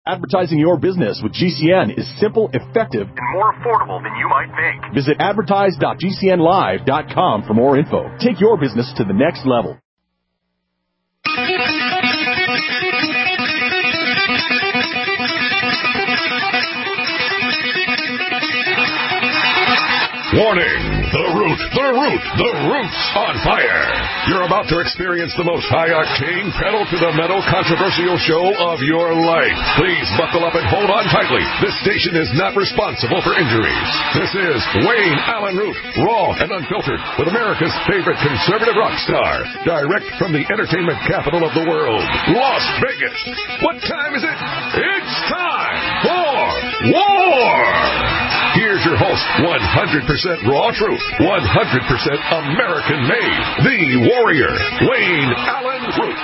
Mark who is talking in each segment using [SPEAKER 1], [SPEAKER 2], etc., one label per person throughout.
[SPEAKER 1] Advertising your business with GCN is simple, effective, and more affordable than you might think. Visit advertise.gcnlive.com for more info. Take your business to the next level.
[SPEAKER 2] Warning! The root's on fire! You're about to experience the most high-octane, pedal-to-the-metal controversial show of your life. Please buckle up and hold on tightly. This station is not responsible for injuries. This is Wayne Allen Root, raw and unfiltered, with America's favorite conservative rock star. Direct from the entertainment capital of the world, Las Vegas. What time is it? It's time for war! Here's your host, 100% raw truth, 100% American-made, the warrior, Wayne Allen Root.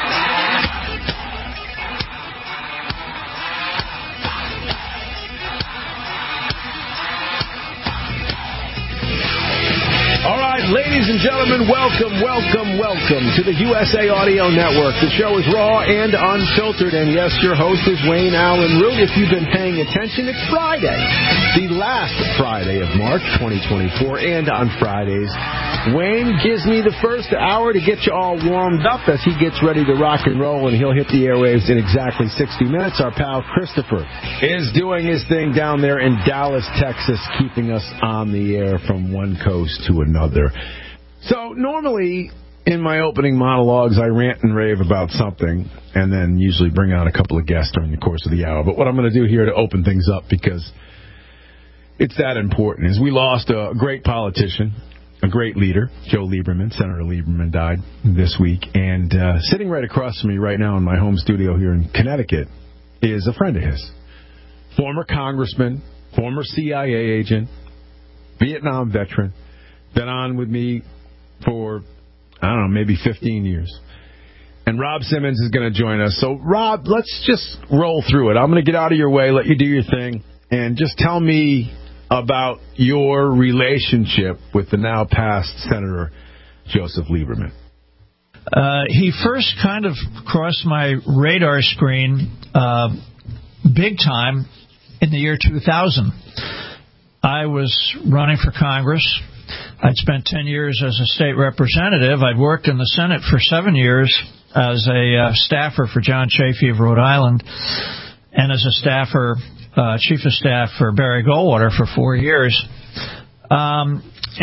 [SPEAKER 3] All right, ladies and gentlemen, welcome to the USA Audio Network. The show is raw and unfiltered, and yes, your host is Wayne Allen Root. If you've been paying attention, it's Friday, the last Friday of March 2024, and on Fridays, Wayne gives me the first hour to get you all warmed up as he gets ready to rock and roll, and he'll hit the airwaves in exactly 60 minutes. Our pal Christopher is doing his thing down there in Dallas, Texas, keeping us on the air from one coast to another. So normally in my opening monologues I rant and rave about something and then usually bring out a couple of guests during the course of the hour. But what I'm going to do here to open things up, because it's that important, is we lost a great politician, a great leader. Joe Lieberman, Senator Lieberman, died this week. And sitting right across from me right now in my home studio here in Connecticut is a friend of his. Former congressman, former CIA agent, Vietnam veteran. Been on with me for, I don't know, maybe 15 years. And Rob Simmons is going to join us. So, Rob, let's just roll through it. I'm going to get out of your way, let you do your thing, and just tell me about your relationship with the now-passed Senator Joseph Lieberman.
[SPEAKER 4] He first kind of crossed my radar screen big time in the year 2000. I was running for Congress. I'd spent 10 years as a state representative. I'd worked in the Senate for 7 years as a staffer for John Chafee of Rhode Island and as a staffer, chief of staff for Barry Goldwater for 4 years. I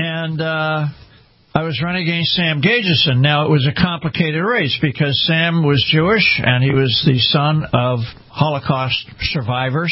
[SPEAKER 4] was running against Sam Gageson. Now, it was a complicated race because Sam was Jewish and he was the son of Holocaust survivors.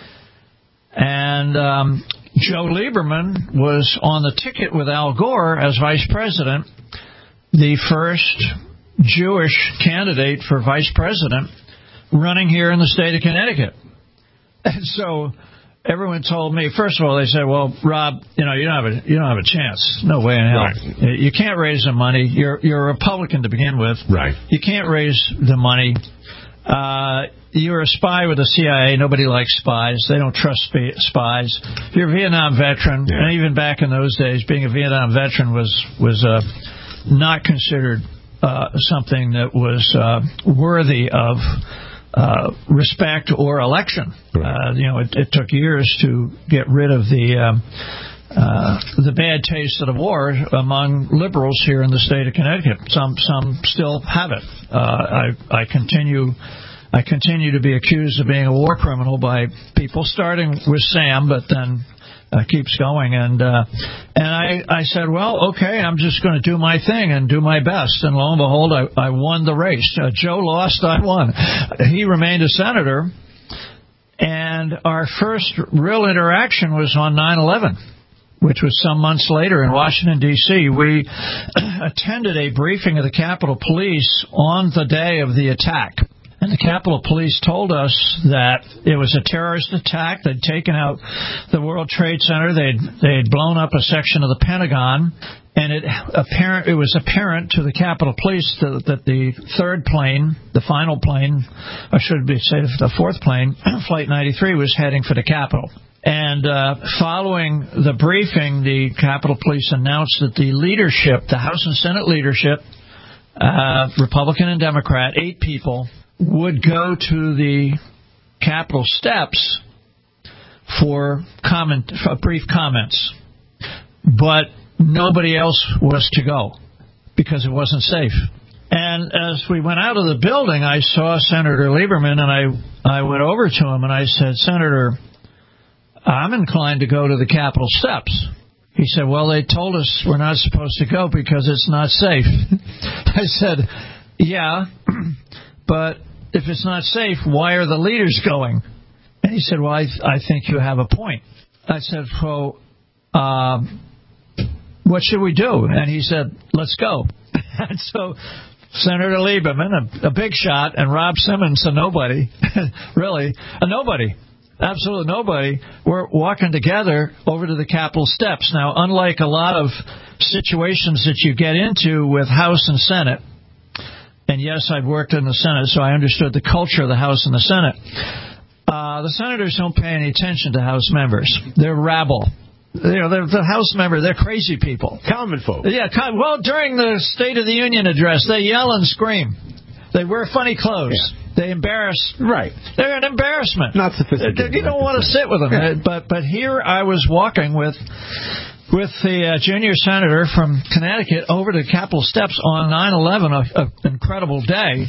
[SPEAKER 4] And Joe Lieberman was on the ticket with Al Gore as vice president, the first Jewish candidate for vice president running here in the state of Connecticut. And so everyone told me, first of all, they said, well, Rob, you don't have a chance. No way in hell. Right. You can't raise the money. You're a Republican to begin with.
[SPEAKER 3] Right.
[SPEAKER 4] You can't raise the money. You're a spy with the CIA. Nobody likes spies. They don't trust spies. You're a Vietnam veteran, and even back in those days, being a Vietnam veteran was not considered something that was worthy of respect or election. Right. It took years to get rid of the bad taste of the war among liberals here in the state of Connecticut. Some still have it. I continue to be accused of being a war criminal by people, starting with Sam, but then keeps going. And I said, well, okay, I'm just going to do my thing and do my best. And lo and behold, I won the race. Joe lost, I won. He remained a senator. And our first real interaction was on 9/11. Which was some months later in Washington, D.C. We attended a briefing of the Capitol Police on the day of the attack. And the Capitol Police told us that it was a terrorist attack. They'd taken out the World Trade Center. They'd blown up a section of the Pentagon. And it was apparent to the Capitol Police that the third plane, the final plane, or should we say the fourth plane, Flight 93, was heading for the Capitol. And following the briefing, the Capitol Police announced that the leadership, the House and Senate leadership, Republican and Democrat, 8 people, would go to the Capitol steps for brief comments, but nobody else was to go because it wasn't safe. And as we went out of the building, I saw Senator Lieberman, and I went over to him and I said, Senator, I'm inclined to go to the Capitol steps. He said, well, they told us we're not supposed to go because it's not safe. I said, yeah, but if it's not safe, why are the leaders going? And he said, well, I think you have a point. I said, well, what should we do? And he said, let's go. And so Senator Lieberman, a big shot, and Rob Simmons, a nobody, really, a nobody, absolute nobody, were walking together over to the Capitol steps. Now, unlike a lot of situations that you get into with House and Senate, and yes, I'd worked in the Senate, so I understood the culture of the House and the Senate, the senators don't pay any attention to House members. They're rabble. They're the House member. They're crazy people.
[SPEAKER 3] Common folk.
[SPEAKER 4] Yeah. Well, during the State of the Union address, they yell and scream. They wear funny clothes. Yeah. They embarrass.
[SPEAKER 3] Right.
[SPEAKER 4] They're an embarrassment.
[SPEAKER 3] Not sophisticated.
[SPEAKER 4] You don't want to sit with them. Yeah. But here I was walking with the junior senator from Connecticut over to Capitol steps on 9/11, an incredible day,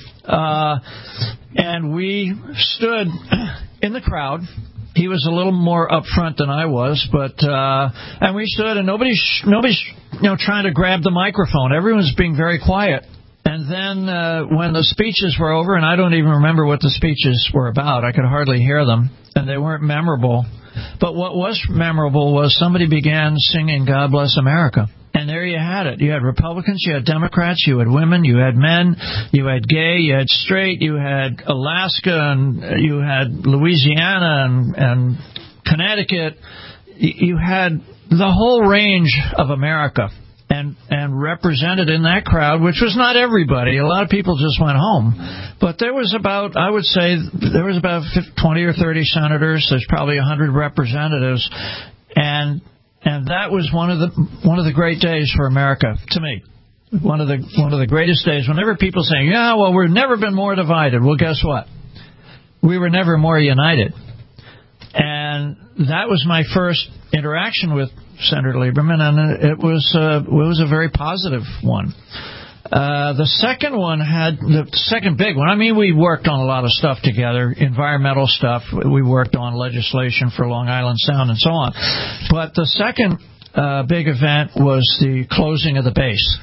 [SPEAKER 4] and we stood in the crowd. He was a little more up front than I was, and we stood, and nobody's trying to grab the microphone. Everyone's being very quiet. And then when the speeches were over, and I don't even remember what the speeches were about, I could hardly hear them, and they weren't memorable. But what was memorable was somebody began singing "God Bless America." And there you had it. You had Republicans, you had Democrats, you had women, you had men, you had gay, you had straight, you had Alaska, and you had Louisiana and Connecticut. You had the whole range of America. And represented in that crowd, which was not everybody. A lot of people just went home. But there was about 20 or 30 senators. There's probably 100 representatives. And that was one of the great days for America, to me. One of the greatest days. Whenever people say, yeah, well, we've never been more divided. Well, guess what? We were never more united. And that was my first interaction with Senator Lieberman, and it was a very positive one. The second big one. I mean, we worked on a lot of stuff together, environmental stuff. We worked on legislation for Long Island Sound and so on. But the second big event was the closing of the base.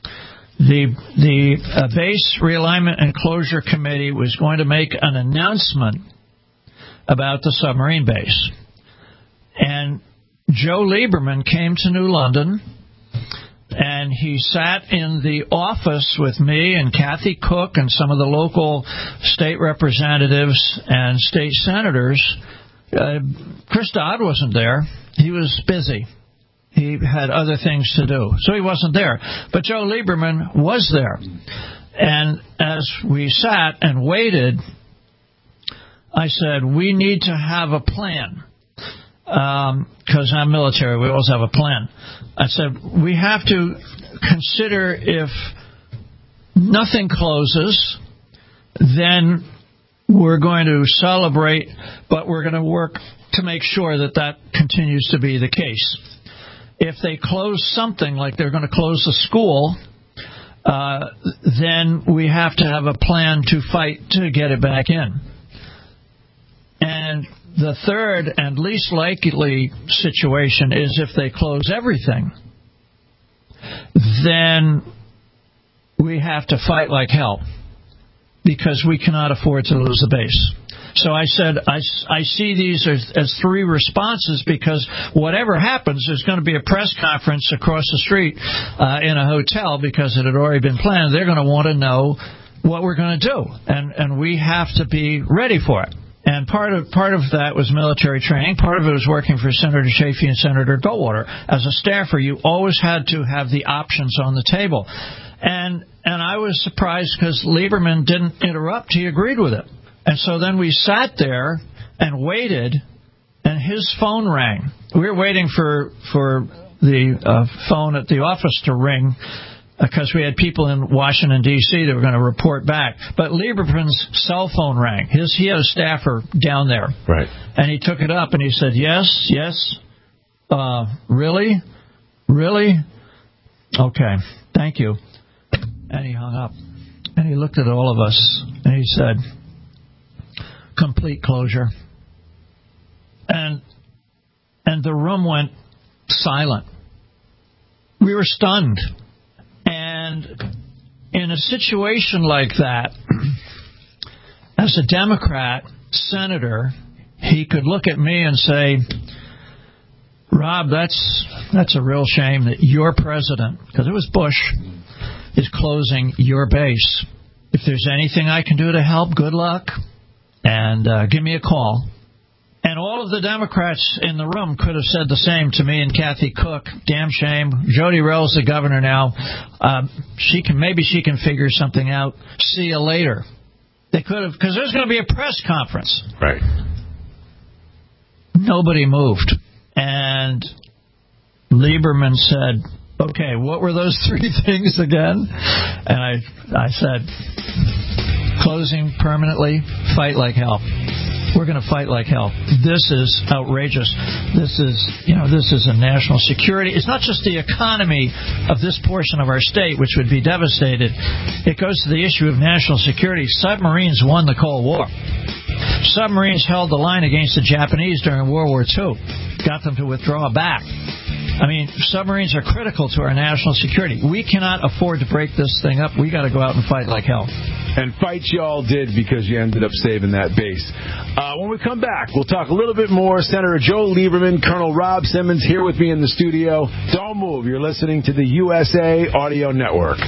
[SPEAKER 4] The Base Realignment and Closure Committee was going to make an announcement about the submarine base. And Joe Lieberman came to New London, and he sat in the office with me and Kathy Cook and some of the local state representatives and state senators. Chris Dodd wasn't there. He was busy. He had other things to do, so he wasn't there. But Joe Lieberman was there. And as we sat and waited, I said, we need to have a plan. Because I'm military, we always have a plan. I said, we have to consider if nothing closes, then we're going to celebrate, but we're going to work to make sure that continues to be the case. If they close something, like they're going to close the school, then we have to have a plan to fight to get it back in. And the third and least likely situation is if they close everything, then we have to fight like hell because we cannot afford to lose the base. So I said, I see these as three responses because whatever happens, there's going to be a press conference across the street in a hotel because it had already been planned. They're going to want to know what we're going to do, and we have to be ready for it. And part of that was military training. Part of it was working for Senator Chafee and Senator Goldwater. As a staffer, you always had to have the options on the table. And I was surprised because Lieberman didn't interrupt. He agreed with it. And so then we sat there and waited, and his phone rang. We were waiting for the phone at the office to ring because we had people in Washington, D.C. that were going to report back. But Lieberman's cell phone rang. He had a staffer down there.
[SPEAKER 3] Right.
[SPEAKER 4] And he took it up and he said, yes. Really? Okay, thank you. And he hung up. And he looked at all of us and he said, complete closure. And the room went silent. We were stunned. And in a situation like that, as a Democrat senator, he could look at me and say, Rob, that's a real shame that your president, because it was Bush, is closing your base. If there's anything I can do to help, good luck, and give me a call. And all of the Democrats in the room could have said the same to me and Kathy Cook. Damn shame. Jody Rell's the governor now. Maybe she can figure something out. See you later. They could have, because there's going to be a press conference.
[SPEAKER 3] Right.
[SPEAKER 4] Nobody moved. And Lieberman said, okay, what were those 3 things again? And I said, closing permanently, fight like hell. We're going to fight like hell. This is outrageous. This is a national security. It's not just the economy of this portion of our state, which would be devastated. It goes to the issue of national security. Submarines won the Cold War. Submarines held the line against the Japanese during World War II, got them to withdraw back. I mean, submarines are critical to our national security. We cannot afford to break this thing up. We got to go out and fight like hell.
[SPEAKER 3] And fight you all did, because you ended up saving that base. When we come back, we'll talk a little bit more. Senator Joe Lieberman, Colonel Rob Simmons here with me in the studio. Don't move. You're listening to the USA Audio Network.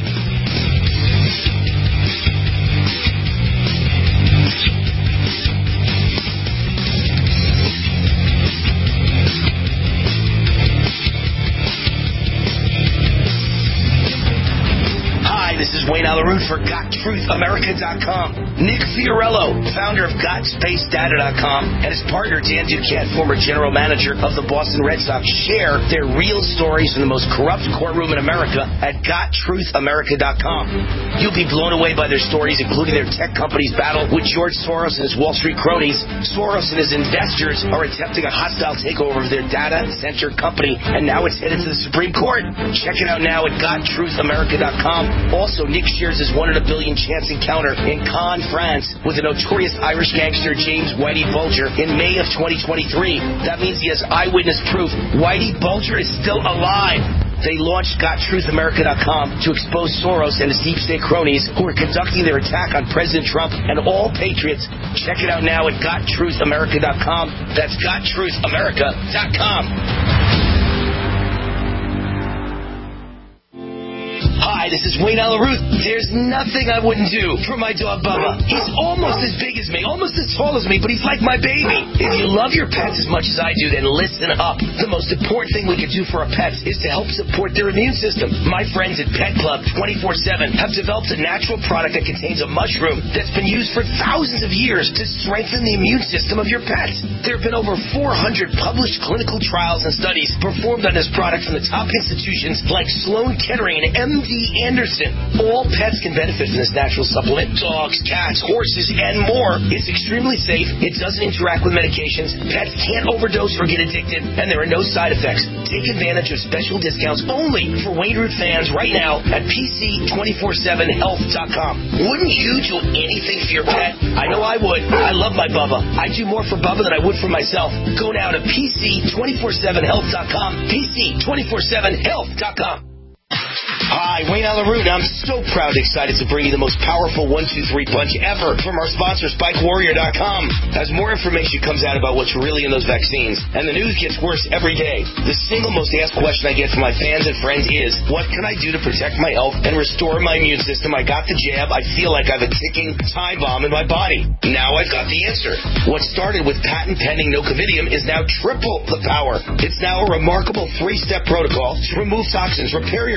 [SPEAKER 5] This is Wayne Alaroot for GotTruthAmerica.com. Nick Fiorello, founder of GotSpaceData.com, and his partner Dan Duquette, former general manager of the Boston Red Sox, share their real stories from the most corrupt courtroom in America at GotTruthAmerica.com. You'll be blown away by their stories, including their tech company's battle with George Soros and his Wall Street cronies. Soros and his investors are attempting a hostile takeover of their data center company, and now it's headed to the Supreme Court. Check it out now at GotTruthAmerica.com. Also, Nick shares his 1 in a billion chance encounter in Cannes, France, with the notorious Irish gangster James Whitey Bulger in May of 2023. That means he has eyewitness proof Whitey Bulger is still alive. They launched GotTruthAmerica.com to expose Soros and his deep state cronies who are conducting their attack on President Trump and all patriots. Check it out now at GotTruthAmerica.com. That's GotTruthAmerica.com. Hi, this is Wayne Alaroot. There's nothing I wouldn't do for my dog Bubba. He's almost as big as me, almost as tall as me, but he's like my baby. If you love your pets as much as I do, then listen up. The most important thing we can do for our pets is to help support their immune system. My friends at Pet Club 24/7 have developed a natural product that contains a mushroom that's been used for thousands of years to strengthen the immune system of your pets. There have been over 400 published clinical trials and studies performed on this product from the top institutions like Sloan Kettering and MD Anderson. All pets can benefit from this natural supplement. Dogs, cats, horses, and more. It's extremely safe. It doesn't interact with medications. Pets can't overdose or get addicted, and there are no side effects. Take advantage of special discounts only for Wayne Root fans right now at PC247health.com. Wouldn't you do anything for your pet? I know I would. I love my Bubba. I do more for Bubba than I would for myself. Go now to PC247health.com. PC247health.com. Hi, Wayne Alaroot. I'm so proud and excited to bring you the most powerful 1-2-3 punch ever from our sponsor, SpikeWarrior.com. As more information comes out about what's really in those vaccines, and the news gets worse every day, the single most asked question I get from my fans and friends is, what can I do to protect my health and restore my immune system? I got the jab. I feel like I have a ticking time bomb in my body. Now I've got the answer. What started with patent-pending nocovidium is now triple the power. It's now a remarkable 3-step protocol to remove toxins, repair your health, and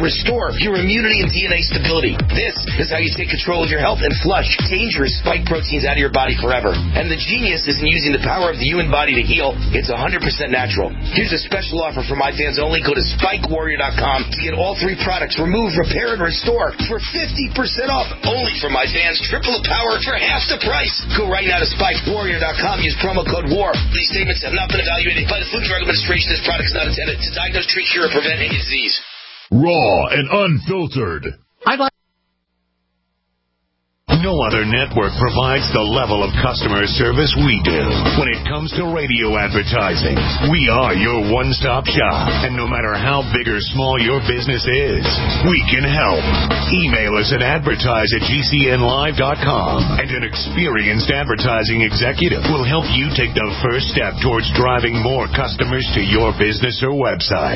[SPEAKER 5] restore your immunity and DNA stability. This is how you take control of your health and flush dangerous spike proteins out of your body forever. And the genius isn't using the power of the human body to heal. It's 100% natural. Here's a special offer for my fans only. Go to SpikeWarrior.com to get all 3 products, remove, repair, and restore for 50% off. Only for my fans. Triple the power for half the price. Go right now to SpikeWarrior.com. Use promo code WAR. These statements have not been evaluated by the Food and Drug Administration. This product is not intended to diagnose, treat, cure, or prevent any disease.
[SPEAKER 2] Raw and unfiltered. No other network provides the level of customer service we do. When it comes to radio advertising, we are your one-stop shop. And no matter how big or small your business is, we can help. Email us at advertise@gcnlive.com, and an experienced advertising executive will help you take the first step towards driving more customers to your business or website.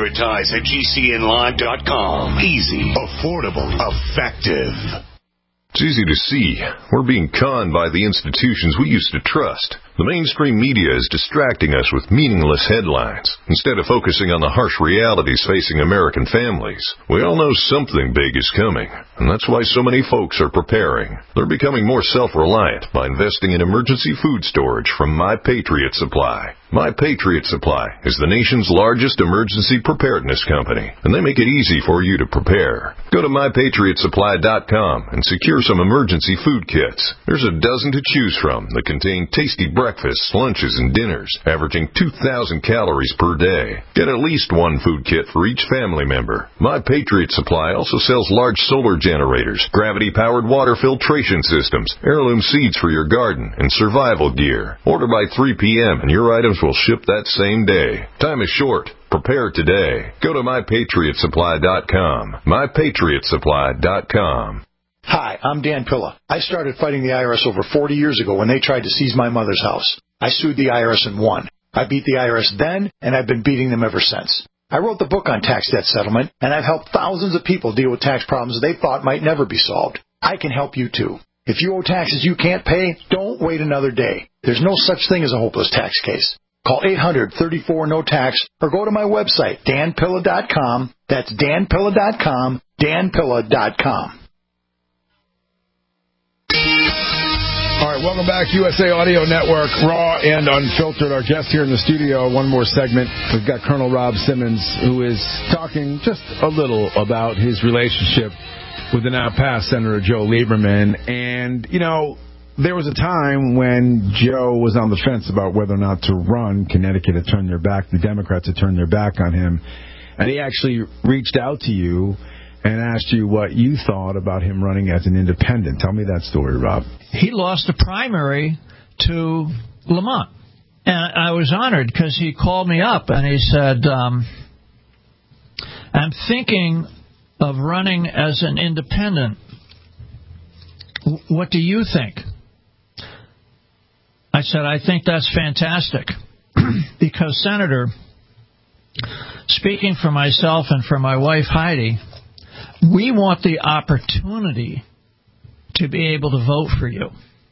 [SPEAKER 2] Advertise@gcnlive.com. Easy, affordable, effective.
[SPEAKER 6] It's easy to see. We're being conned by the institutions we used to trust. The mainstream media is distracting us with meaningless headlines instead of focusing on the harsh realities facing American families. We all know something big is coming, and that's why so many folks are preparing. They're becoming more self-reliant by investing in emergency food storage from My Patriot Supply. My Patriot Supply is the nation's largest emergency preparedness company, and they make it easy for you to prepare. Go to MyPatriotSupply.com and secure some emergency food kits. There's a dozen to choose from that contain tasty breakfasts, lunches, and dinners, averaging 2,000 calories per day. Get at least one food kit for each family member. My Patriot Supply also sells large solar generators, gravity-powered water filtration systems, heirloom seeds for your garden, and survival gear. Order by 3 p.m. and your items will ship that same day. Time is short. Prepare today. Go to MyPatriotSupply.com. MyPatriotSupply.com.
[SPEAKER 7] Hi, I'm Dan Pilla. I started fighting the IRS over 40 years ago when they tried to seize my mother's house. I sued the IRS and won. I beat the IRS then, and I've been beating them ever since. I wrote the book on tax debt settlement, and I've helped thousands of people deal with tax problems they thought might never be solved. I can help you, too. If you owe taxes you can't pay, don't wait another day. There's no such thing as a hopeless tax case. Call 800-34-NO-TAX or go to my website, danpilla.com. That's danpilla.com, danpilla.com.
[SPEAKER 3] All right, welcome back, USA Audio Network, Raw and Unfiltered. Our guest here in the studio, one more segment. We've got Colonel Rob Simmons, who is talking just a little about his relationship with the now passed Senator Joe Lieberman. And, you know, there was a time when Joe was on the fence about whether or not to run. Connecticut had turned their back, the Democrats had turned their back on him. And he actually reached out to you and asked you what you thought about him running as an independent. Tell me that story, Rob.
[SPEAKER 4] He lost a primary to Lamont. And I was honored because he called me up and he said, I'm thinking of running as an independent. What do you think? I said, I think that's fantastic. Because, Senator, speaking for myself and for my wife, Heidi, we want the opportunity to be able to vote for you.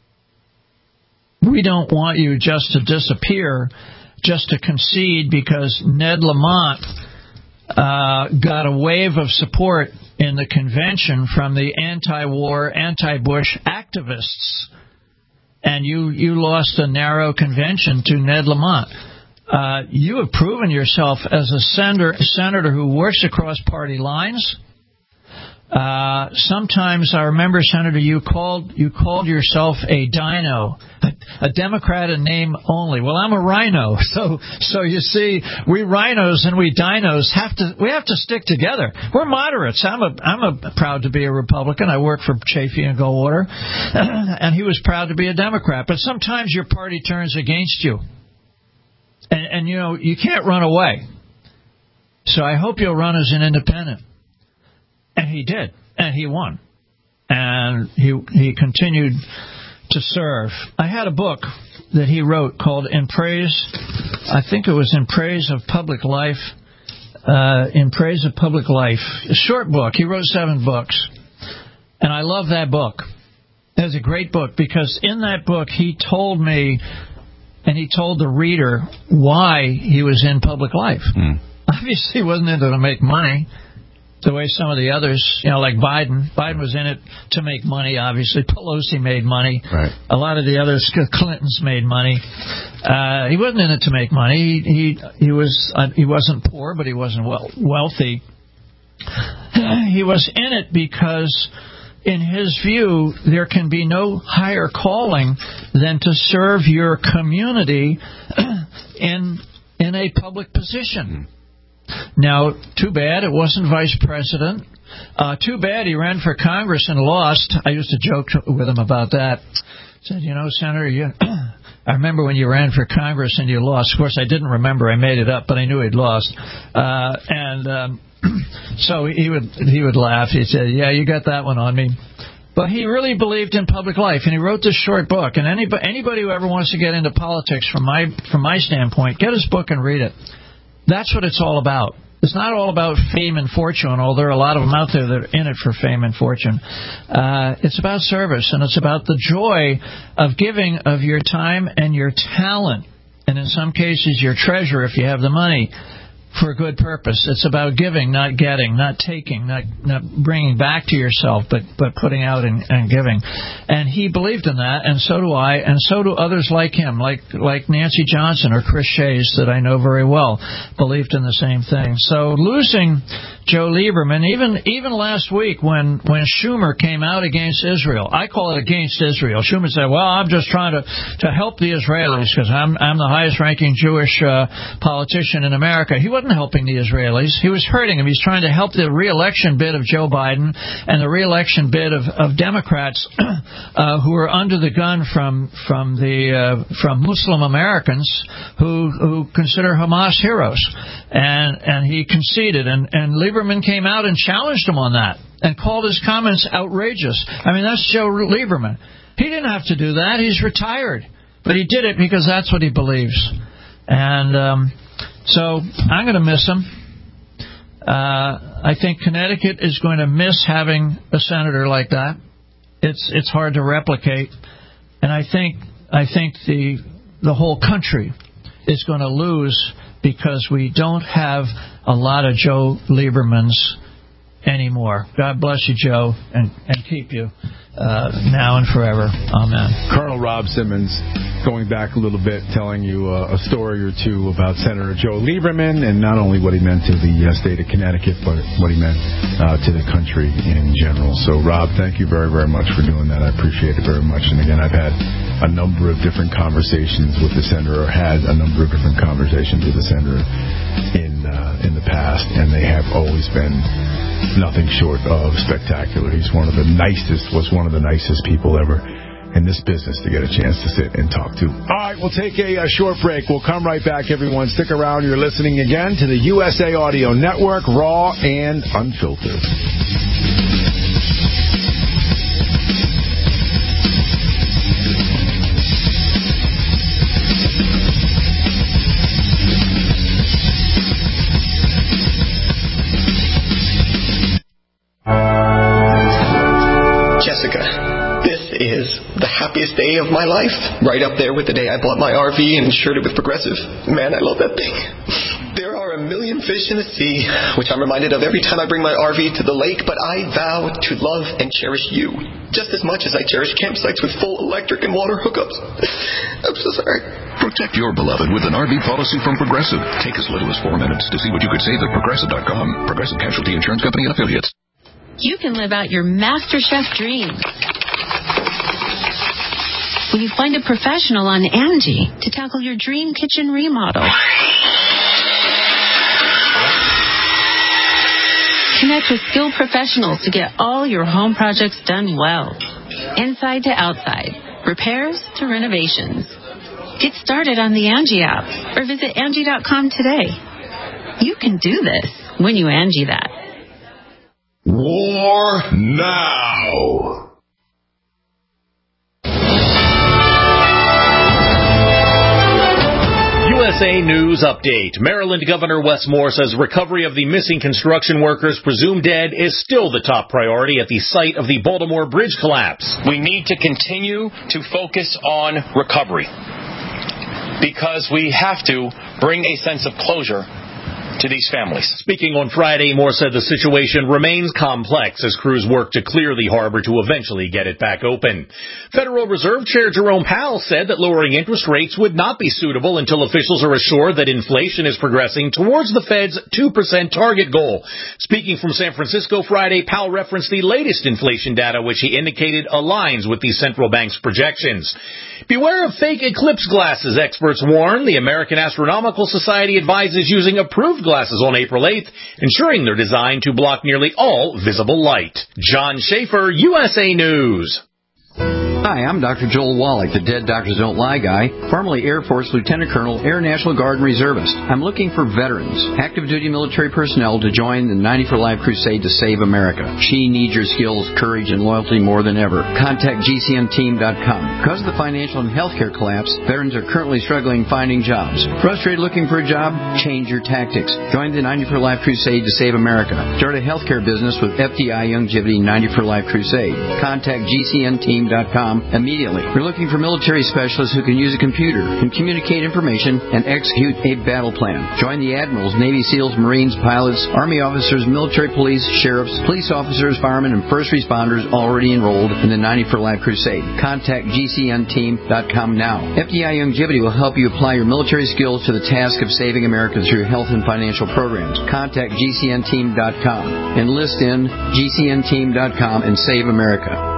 [SPEAKER 4] We don't want you just to disappear, just to concede because Ned Lamont got a wave of support in the convention from the anti-war, anti-Bush activists. And you lost a narrow convention to Ned Lamont. You have proven yourself as a senator who works across party lines. Sometimes I remember, Senator, you called yourself a dino, a Democrat in name only. Well, I'm a rhino, so you see, we rhinos and we dinos have to stick together. We're moderates. I'm proud to be a Republican. I work for Chafee and Goldwater, and he was proud to be a Democrat. But sometimes your party turns against you, and you know you can't run away. So I hope you'll run as an independent. And he did, and he won, and he continued to serve. I had a book that he wrote called In Praise, I think it was In Praise of Public Life, In Praise of Public Life, a short book. He wrote 7 books, and I love that book. It's a great book because in that book he told me, and he told the reader why he was in public life. Obviously he wasn't into to make money. the way some of the others, like Biden. Biden was in it to make money, obviously. Pelosi made money.
[SPEAKER 3] Right.
[SPEAKER 4] A lot of the others, Clintons made money. He wasn't in it to make money. He wasn't poor, but he wasn't wealthy. He was in it because, in his view, there can be no higher calling than to serve your community in a public position. Now, too bad it wasn't vice president. Too bad he ran for Congress and lost. I used to joke with him about that. Said, Senator, I remember when you ran for Congress and you lost. Of course, I didn't remember. I made it up, but I knew he'd lost. So he would laugh. He'd say, "Yeah, you got that one on me." But he really believed in public life, and he wrote this short book. And anybody who ever wants to get into politics, from my standpoint, get his book and read it. That's what it's all about. It's not all about fame and fortune, although there are a lot of them out there that are in it for fame and fortune. It's about service, and it's about the joy of giving of your time and your talent, and in some cases your treasure if you have the money, for a good purpose. It's about giving, not getting, not taking, not bringing back to yourself, but putting out and giving. And he believed in that, and so do I, and so do others like him, like Nancy Johnson or Chris Shays, that I know very well, believed in the same thing. So losing Joe Lieberman, even last week when Schumer came out against Israel, I call it against Israel. Schumer said, "Well, I'm just trying to help the Israelis because I'm the highest-ranking Jewish politician in America." He wasn't helping the Israelis. He was hurting them. He's trying to help the re-election bid of Joe Biden and the re-election bid of Democrats who are under the gun from Muslim Americans who consider Hamas heroes. And he conceded, and Lieberman came out and challenged him on that and called his comments outrageous. I mean, that's Joe Lieberman. He didn't have to do that. He's retired. But he did it because that's what he believes. And so I'm going to miss him. I think Connecticut is going to miss having a senator like that. It's hard to replicate. And I think the whole country is going to lose because we don't have a lot of Joe Liebermans anymore. God bless you, Joe, and keep you now and forever. Amen.
[SPEAKER 3] Colonel Rob Simmons, going back a little bit, telling you a story or two about Senator Joe Lieberman, and not only what he meant to the state of Connecticut, but what he meant to the country in general. So, Rob, thank you very, very much for doing that. I appreciate it very much. And again, I've had a number of different conversations with the senator, or had a number of different conversations with the senator in the past, and they have always been nothing short of spectacular. He's was one of the nicest people ever in this business to get a chance to sit and talk to. All right, we'll take a short break. We'll come right back, everyone. Stick around. You're listening again to the USA Audio Network, Raw and Unfiltered.
[SPEAKER 8] The happiest day of my life. Right up there with the day I bought my RV and insured it with Progressive. Man, I love that thing. There are a million fish in the sea, which I'm reminded of every time I bring my RV to the lake, but I vow to love and cherish you just as much as I cherish campsites with full electric and water hookups. I'm so sorry.
[SPEAKER 2] Protect your beloved with an RV policy from Progressive. Take as little as 4 minutes to see what you could save at Progressive.com. Progressive Casualty Insurance Company and Affiliates.
[SPEAKER 9] You can live out your MasterChef dreams when you find a professional on Angie to tackle your dream kitchen remodel. Connect with skilled professionals to get all your home projects done well. Inside to outside, repairs to renovations. Get started on the Angie app or visit Angie.com today. You can do this when you Angie that.
[SPEAKER 2] War now.
[SPEAKER 10] USA News Update. Maryland Governor Wes Moore says recovery of the missing construction workers presumed dead is still the top priority at the site of the Baltimore Bridge collapse.
[SPEAKER 11] We need to continue to focus on recovery because we have to bring a sense of closure to these families.
[SPEAKER 10] Speaking on Friday, Moore said the situation remains complex as crews work to clear the harbor to eventually get it back open. Federal Reserve Chair Jerome Powell said that lowering interest rates would not be suitable until officials are assured that inflation is progressing towards the Fed's 2% target goal. Speaking from San Francisco Friday, Powell referenced the latest inflation data, which he indicated aligns with the central bank's projections. Beware of fake eclipse glasses, experts warn. The American Astronomical Society advises using approved glasses on April 8th, ensuring they're designed to block nearly all visible light. John Schaefer, USA News.
[SPEAKER 12] Hi, I'm Dr. Joel Wallach, the Dead Doctors Don't Lie guy, formerly Air Force Lieutenant Colonel, Air National Guard and Reservist. I'm looking for veterans, active duty military personnel to join the 90 for Life crusade to save America. She needs your skills, courage, and loyalty more than ever. Contact GCNteam.com. Because of the financial and healthcare collapse, veterans are currently struggling finding jobs. Frustrated looking for a job? Change your tactics. Join the 90 for Life crusade to save America. Start a healthcare business with FDI Youngevity 90 for Life crusade. Contact GCNteam.com immediately. We're looking for military specialists who can use a computer, can communicate information, and execute a battle plan. Join the admirals, Navy SEALs, Marines, pilots, Army officers, military police, sheriffs, police officers, firemen, and first responders already enrolled in the 90 for Life crusade. Contact GCNteam.com now. FDI Youngevity will help you apply your military skills to the task of saving America through health and financial programs. Contact GCNteam.com. Enlist in GCNteam.com and save America.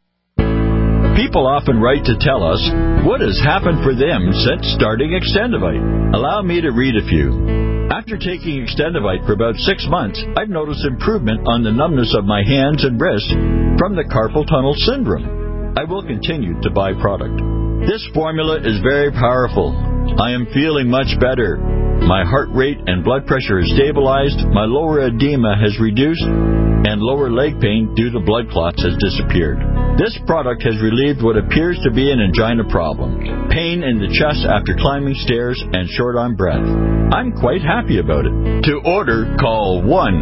[SPEAKER 13] People often write to tell us what has happened for them since starting Extendivite. Allow me to read a few. After taking Extendivite for about 6 months, I've noticed improvement on the numbness of my hands and wrists from the carpal tunnel syndrome. I will continue to buy product. This formula is very powerful. I am feeling much better. My heart rate and blood pressure is stabilized, my lower edema has reduced, and lower leg pain due to blood clots has disappeared. This product has relieved what appears to be an angina problem, pain in the chest after climbing stairs, and short on breath. I'm quite happy about it. To order, call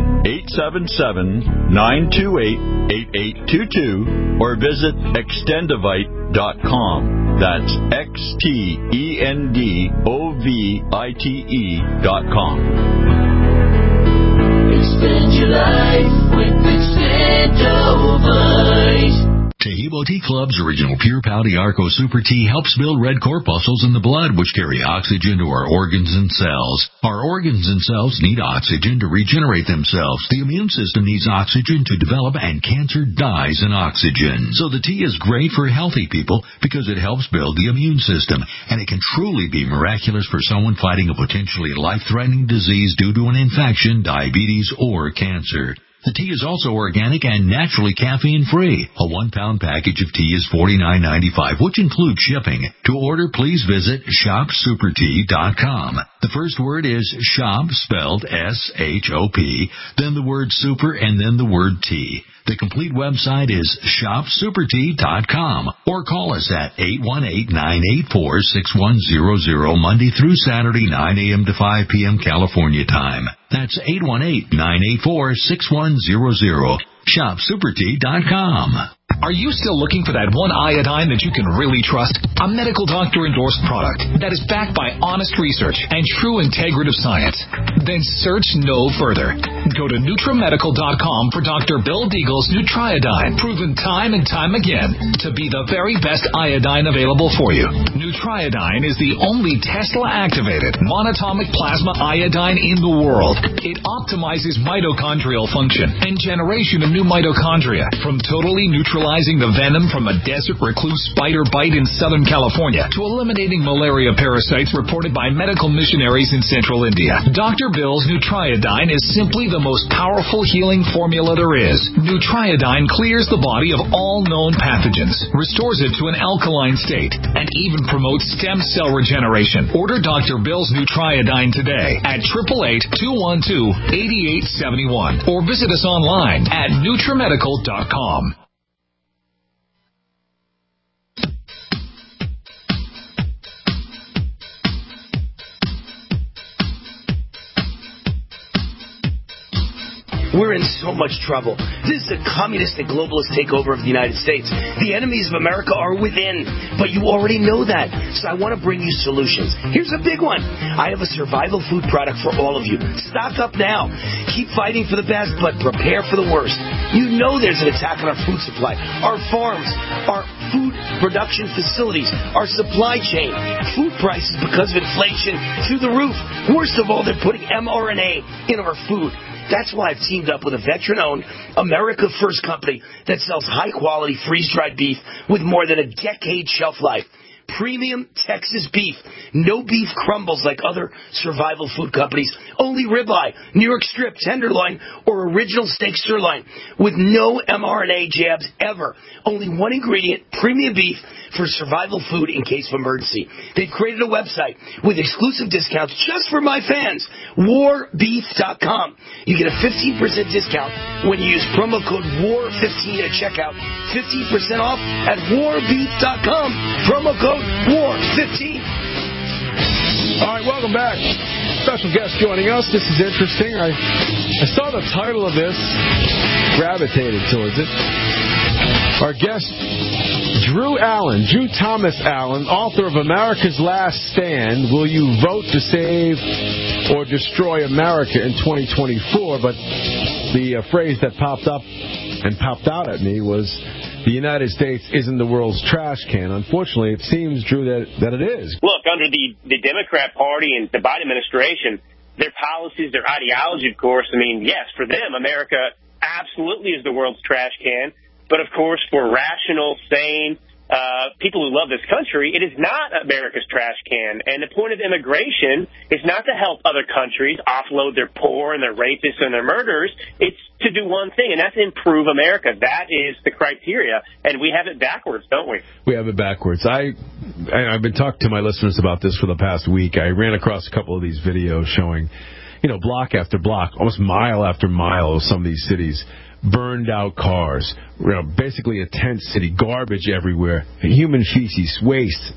[SPEAKER 13] 1-877-928-8822 or visit Extendivite.com. That's XTENDOVITE.com.
[SPEAKER 14] Extend your life with Extendovite.
[SPEAKER 15] Tahibo Tea Club's original Pure Pouty Arco Super Tea helps build red corpuscles in the blood, which carry oxygen to our organs and cells. Our organs and cells need oxygen to regenerate themselves. The immune system needs oxygen to develop, and cancer dies in oxygen. So the tea is great for healthy people because it helps build the immune system, and it can truly be miraculous for someone fighting a potentially life-threatening disease due to an infection, diabetes, or cancer. The tea is also organic and naturally caffeine-free. A 1-pound package of tea is $49.95, which includes shipping. To order, please visit ShopSuperTea.com. The first word is shop, spelled S-H-O-P, then the word super, and then the word tea. The complete website is ShopSuperTea.com, or call us at 818-984-6100, Monday through Saturday, 9 a.m. to 5 p.m. California time. That's 818-984-6100. ShopSuperTea.com.
[SPEAKER 16] Are you still looking for that one iodine that you can really trust? A medical doctor-endorsed product that is backed by honest research and true integrative science? Then search no further. Go to NutriMedical.com for Dr. Bill Deagle's Nutriodine, proven time and time again to be the very best iodine available for you. Nutriodine is the only Tesla-activated monatomic plasma iodine in the world. It optimizes mitochondrial function and generation of new mitochondria from totally neutralizing the venom from a desert recluse spider bite in Southern California to eliminating malaria parasites reported by medical missionaries in Central India. Dr. Bill's Nutriodine is simply the most powerful healing formula there is. Nutriodine clears the body of all known pathogens, restores it to an alkaline state, and even promotes stem cell regeneration. Order Dr. Bill's Nutriodine today at 888-212-8871 or visit us online at NutriMedical.com.
[SPEAKER 5] we're in so much trouble. This is a communist and globalist takeover of the United States. The enemies of America are within, but you already know that. So I want to bring you solutions. Here's a big one. I have a survival food product for all of you. Stock up now. Keep fighting for the best, but prepare for the worst. You know there's an attack on our food supply, our farms, our food production facilities, our supply chain. Food prices, because of inflation, through the roof. Worst of all, they're putting mRNA in our food. That's why I've teamed up with a veteran-owned, America First company that sells high-quality freeze-dried beef with more than a decade shelf life. Premium Texas beef. No beef crumbles like other survival food companies. Only ribeye, New York strip, tenderloin, or original steak sirloin with no mRNA jabs ever. Only one ingredient, premium beef for survival food in case of emergency. They've created a website with exclusive discounts just for my fans. warbeef.com. You get a 15% discount when you use promo code WAR15 at checkout. 15% off at warbeef.com. Promo code WAR15.
[SPEAKER 3] All right, welcome back. Special guest joining us. This is interesting. I saw the title of this, gravitated towards it. Our guest, Drew Thomas Allen, author of America's Last Stand. Will you vote to save or destroy America in 2024? But the phrase that popped up and popped out at me was, the United States isn't the world's trash can. Unfortunately, it seems, Drew, that it is.
[SPEAKER 17] Look, under the Democrat Party and the Biden administration, their policies, their ideology, of course, I mean, yes, for them, America absolutely is the world's trash can. But, of course, for rational, sane people who love this country, it is not America's trash can. And the point of immigration is not to help other countries offload their poor and their rapists and their murderers. It's to do one thing, and that's improve America. That is the criteria. And we have it backwards, don't we?
[SPEAKER 3] We have it backwards. I've been talking to my listeners about this for the past week. I ran across a couple of these videos showing, block after block, almost mile after mile of some of these cities, burned out cars, basically a tent city, garbage everywhere, human feces, waste.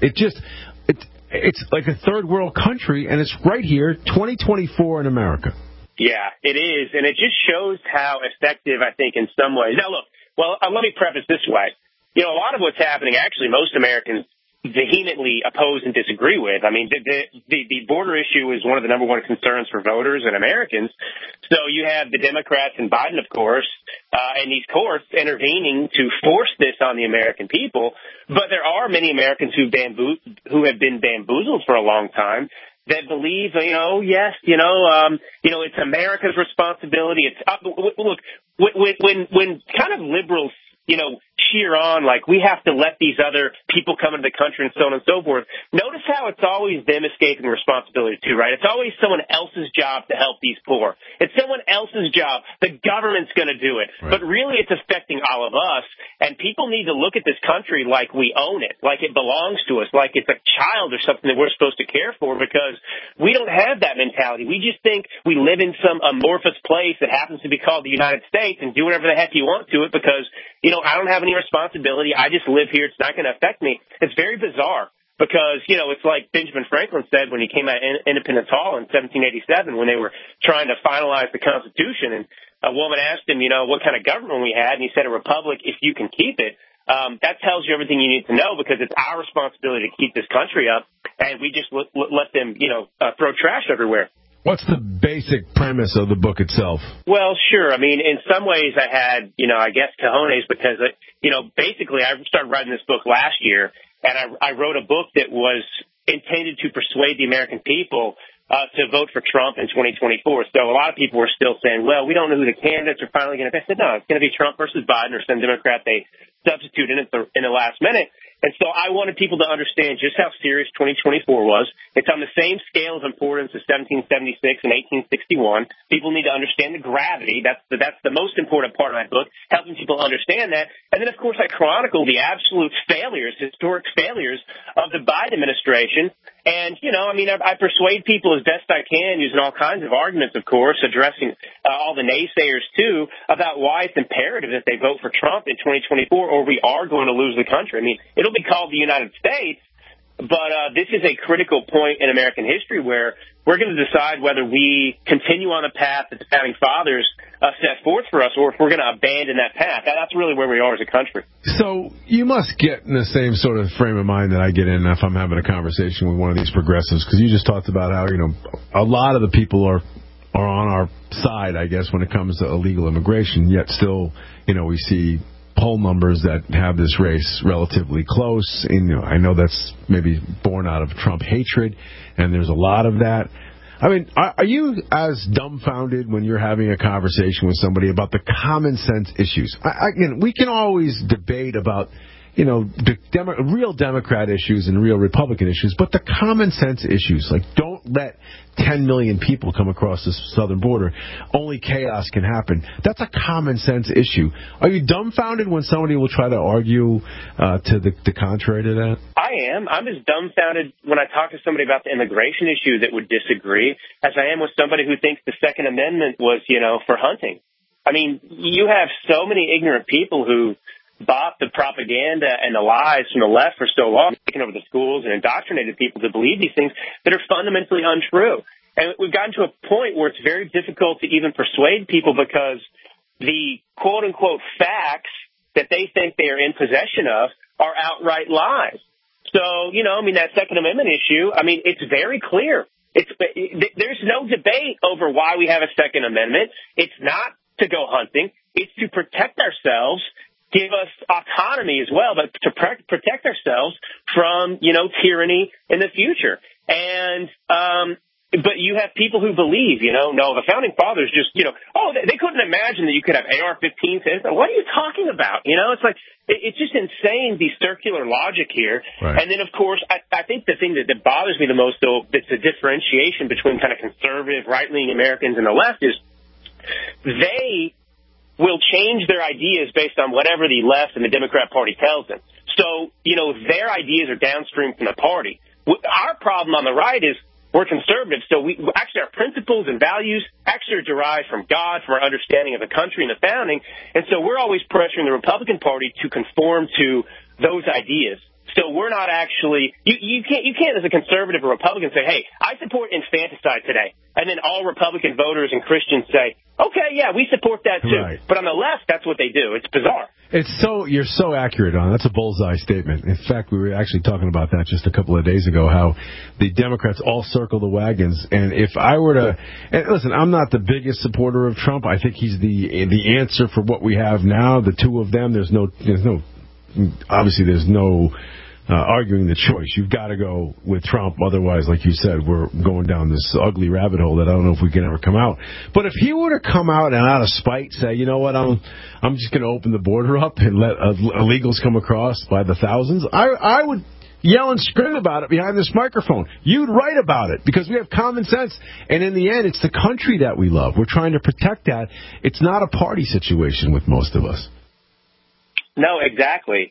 [SPEAKER 3] It's like a third world country, and it's right here, 2024 in America.
[SPEAKER 17] Yeah, it is, and it just shows how effective, I think, in some ways. Now, look, let me preface this way. A lot of what's happening, actually, most Americans vehemently oppose and disagree with. I mean, the border issue is one of the number one concerns for voters and Americans. So you have the Democrats and Biden, of course, and these courts intervening to force this on the American people. But there are many Americans who have been bamboozled for a long time that believe, it's America's responsibility. It's look, when kind of liberals, cheer on, like, we have to let these other people come into the country and so on and so forth. Notice how it's always them escaping responsibility too, right? It's always someone else's job to help these poor. It's someone else's job. The government's going to do it. Right. But really it's affecting all of us, and people need to look at this country like we own it, like it belongs to us, like it's a child or something that we're supposed to care for, because we don't have that mentality. We just think we live in some amorphous place that happens to be called the United States and do whatever the heck you want to it because, I don't have any responsibility. I just live here. It's not going to affect me. It's very bizarre because, it's like Benjamin Franklin said when he came out of Independence Hall in 1787 when they were trying to finalize the Constitution. And a woman asked him, what kind of government we had. And he said, a republic if you can keep it. That tells you everything you need to know because it's our responsibility to keep this country up. And we just let them, throw trash everywhere.
[SPEAKER 3] What's the basic premise of the book itself?
[SPEAKER 17] Well, sure. I mean, in some ways I had, I guess cojones because, basically I started writing this book last year and I wrote a book that was intended to persuade the American people to vote for Trump in 2024. So a lot of people were still saying, well, we don't know who the candidates are finally going to be. I said, no, it's going to be Trump versus Biden or some Democrat they substitute in the last minute. And so I wanted people to understand just how serious 2024 was. It's on the same scale of importance as 1776 and 1861. People need to understand the gravity. That's the most important part of my book, helping people understand that. And then, of course, I chronicle the absolute failures, historic failures of the Biden administration. And, I persuade people as best I can using all kinds of arguments, of course, addressing all the naysayers, too, about why it's imperative that they vote for Trump in 2024 or we are going to lose the country. I mean, it'll be called the United States, But this is a critical point in American history where we're going to decide whether we continue on a path that the Founding Fathers set forth for us, or if we're going to abandon that path. That's really where we are as a country.
[SPEAKER 3] So you must get in the same sort of frame of mind that I get in if I'm having a conversation with one of these progressives, because you just talked about how, a lot of the people are on our side, I guess, when it comes to illegal immigration, yet still, we see poll numbers that have this race relatively close. And, I know that's maybe born out of Trump hatred, and there's a lot of that. I mean, are you as dumbfounded when you're having a conversation with somebody about the common sense issues? Again, we can always debate about, real Democrat issues and real Republican issues, but the common sense issues, like don't let 10 million people come across the southern border. Only chaos can happen. That's a common sense issue. Are you dumbfounded when somebody will try to argue to the contrary to that?
[SPEAKER 17] I am. I'm as dumbfounded when I talk to somebody about the immigration issue that would disagree as I am with somebody who thinks the Second Amendment was, for hunting. I mean, you have so many ignorant people who bought the propaganda and the lies from the left for so long, taking over the schools and indoctrinated people to believe these things that are fundamentally untrue. And we've gotten to a point where it's very difficult to even persuade people because the quote-unquote facts that they think they are in possession of are outright lies. So, that Second Amendment issue, it's very clear. There's no debate over why we have a Second Amendment. It's not to go hunting. It's to protect ourselves, give us autonomy as well, but to protect ourselves from, tyranny in the future. And, but you have people who believe, no, the Founding Fathers just, they couldn't imagine that you could have AR-15s. What are you talking about? It's like, it's just insane, the circular logic here. Right. And then, of course, I think the thing that bothers me the most, though, that's a differentiation between kind of conservative, right-leaning Americans and the left is they will change their ideas based on whatever the left and the Democrat Party tells them. So, their ideas are downstream from the party. Our problem on the right is we're conservative, so our principles and values actually are derived from God, from our understanding of the country and the founding, and so we're always pressuring the Republican Party to conform to those ideas. So we're not actually you can't as a conservative or Republican say, hey, I support infanticide today, and then all Republican voters and Christians say, okay, yeah, we support that too. Right. But on the left, that's what they do. It's bizarre.
[SPEAKER 3] You're so accurate on it. That's a bullseye statement. In fact, we were actually talking about that just a couple of days ago, how the Democrats all circle the wagons. And if I were to, and listen, I'm not the biggest supporter of Trump. I think he's the answer for what we have now. The two of them, there's no arguing the choice. You've got to go with Trump. Otherwise, like you said, we're going down this ugly rabbit hole that I don't know if we can ever come out. But if he were to come out and out of spite say, you know what, I'm just going to open the border up and let illegals come across by the thousands, I would yell and scream about it behind this microphone. You'd write about it because we have common sense. And in the end, it's the country that we love. We're trying to protect that. It's not a party situation with most of us.
[SPEAKER 17] No, exactly.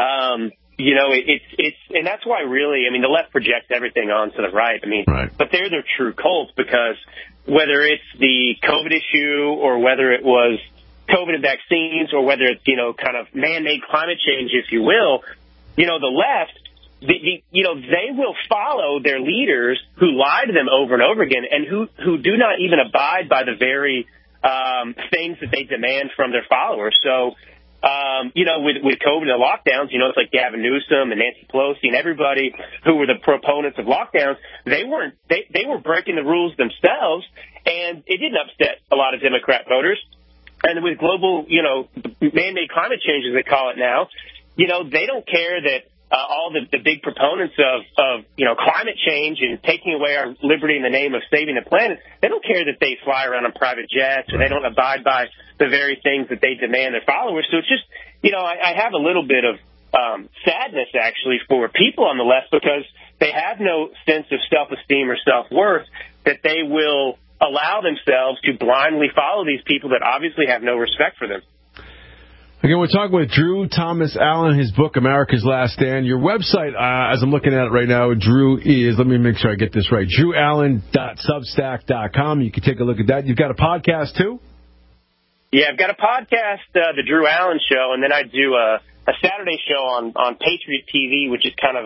[SPEAKER 17] It's and that's why really, the left projects everything onto the right. Right. But they're their true cults because whether it's the COVID issue or whether it was COVID and vaccines or whether it's, kind of man-made climate change, if you will, the left, they will follow their leaders who lie to them over and over again and who do not even abide by the very things that they demand from their followers. So, with COVID and the lockdowns, it's like Gavin Newsom and Nancy Pelosi and everybody who were the proponents of lockdowns. They were breaking the rules themselves, and it didn't upset a lot of Democrat voters. And with global, man-made climate change, as they call it now, they don't care that all the big proponents of climate change and taking away our liberty in the name of saving the planet, they don't care that they fly around on private jets or they don't abide by the very things that they demand their followers. So it's just, I have a little bit of sadness, actually, for people on the left because they have no sense of self-esteem or self-worth that they will allow themselves to blindly follow these people that obviously have no respect for them.
[SPEAKER 3] Again, we're talking with Drew Thomas Allen, his book, America's Last Stand. Your website, as I'm looking at it right now, Drew, is, let me make sure I get this right, drewallen.substack.com. You can take a look at that. You've got a podcast, too?
[SPEAKER 17] Yeah, I've got a podcast, The Drew Allen Show, and then I do a Saturday show on Patriot TV, which is kind of a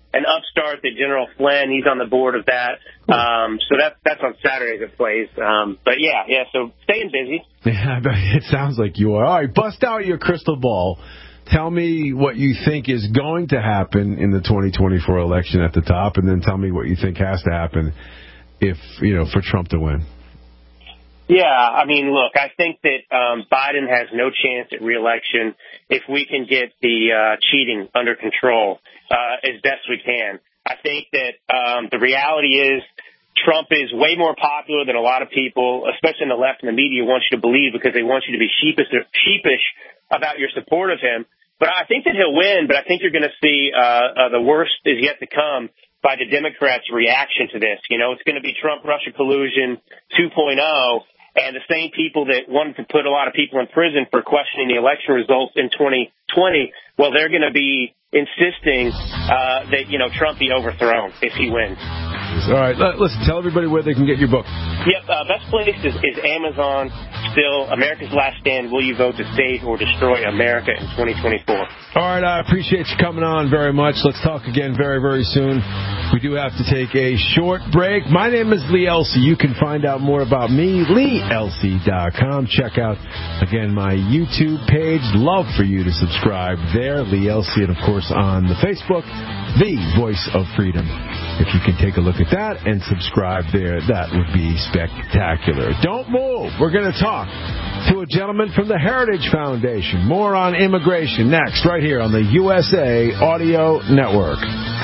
[SPEAKER 17] an upstart, the General Flynn. He's on the board of that. So that's on Saturdays it plays. But yeah, so staying busy.
[SPEAKER 3] Yeah, it sounds like you are. All right, bust out your crystal ball. Tell me what you think is going to happen in the 2024 election at the top, and then tell me what you think has to happen for Trump to win.
[SPEAKER 17] Yeah, I mean, look, I think that Biden has no chance at re-election if we can get the cheating under control as best we can. I think that the reality is Trump is way more popular than a lot of people, especially in the left and the media, want you to believe because they want you to be sheepish about your support of him. But I think that he'll win, but I think you're going to see the worst is yet to come by the Democrats' reaction to this. It's going to be Trump-Russia collusion 2.0. And the same people that wanted to put a lot of people in prison for questioning the election results in 2020, well, they're going to be insisting that, Trump be overthrown if he wins.
[SPEAKER 3] All right. Listen, tell everybody where they can get your book.
[SPEAKER 17] Yep. Best place is Amazon. Still, America's Last Stand. Will you vote to save or destroy America in 2024?
[SPEAKER 3] All right. I appreciate you coming on very much. Let's talk again very, very soon. We do have to take a short break. My name is Lee Elsey. You can find out more about me, LeeElsey.com. Check out, again, my YouTube page. Love for you to subscribe there, Lee Elsey, and, of course, on the Facebook, The Voice of Freedom. If you can take a look at that and subscribe there, that would be spectacular. Don't move. We're going to talk to a gentleman from the Heritage Foundation. More on immigration next, right here on the USA Audio Network.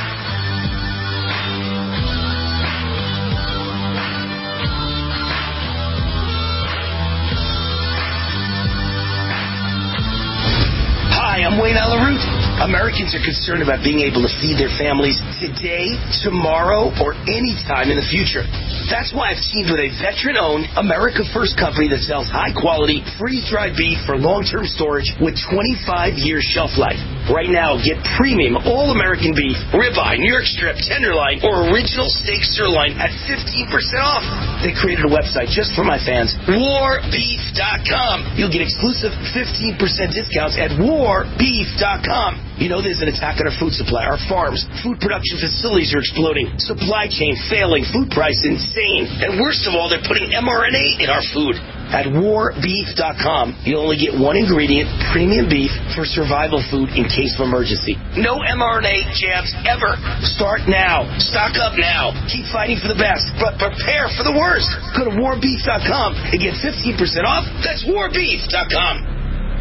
[SPEAKER 5] Hi, I'm Wayne Alaroot. Americans are concerned about being able to feed their families today, tomorrow, or any time in the future. That's why I've teamed with a veteran-owned, America First company that sells high-quality, freeze-dried beef for long-term storage with 25-year shelf life. Right now, get premium all-American beef, ribeye, New York strip, tenderloin, or original steak sirloin at 15% off. They created a website just for my fans, warbeef.com. You'll get exclusive 15% discounts at warbeef.com. There's an attack on our food supply. Our farms, food production facilities are exploding. Supply chain failing. Food price insane. And worst of all, they're putting mRNA in our food. At warbeef.com, you'll only get one ingredient, premium beef, for survival food in case of emergency. No mRNA jabs ever. Start now. Stock up now. Keep fighting for the best, but prepare for the worst. Go to warbeef.com and get 15% off. That's warbeef.com.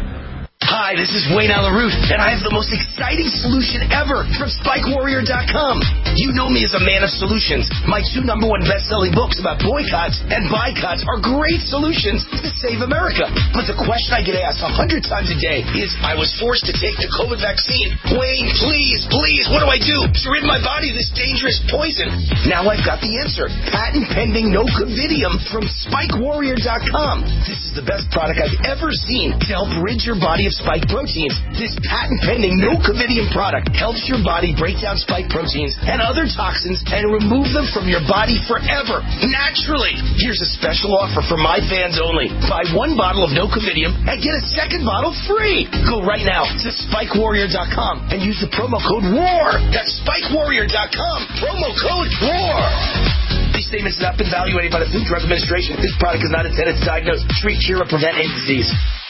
[SPEAKER 5] Hi, this is Wayne Alaroot, and I have the most exciting solution ever from SpikeWarrior.com. You know me as a man of solutions. My 2 #1 best-selling books about boycotts and boycotts are great solutions to save America. But the question I get asked 100 times a day is, I was forced to take the COVID vaccine. Wayne, please, what do I do to rid my body of this dangerous poison? Now I've got the answer. Patent-pending no-covidium from SpikeWarrior.com. This is the best product I've ever seen to help rid your body of spike proteins. This patent-pending no-covidium product helps your body break down spike proteins and other toxins and remove them from your body forever, naturally. Here's a special offer for my fans only. Buy 1 bottle of no-covidium and get a 2nd bottle free. Go right now to SpikeWarrior.com and use the promo code WAR. That's SpikeWarrior.com. Promo code WAR. These statements have not been evaluated by the Food and Drug Administration. This product is not intended to diagnose, treat, cure, or prevent any disease.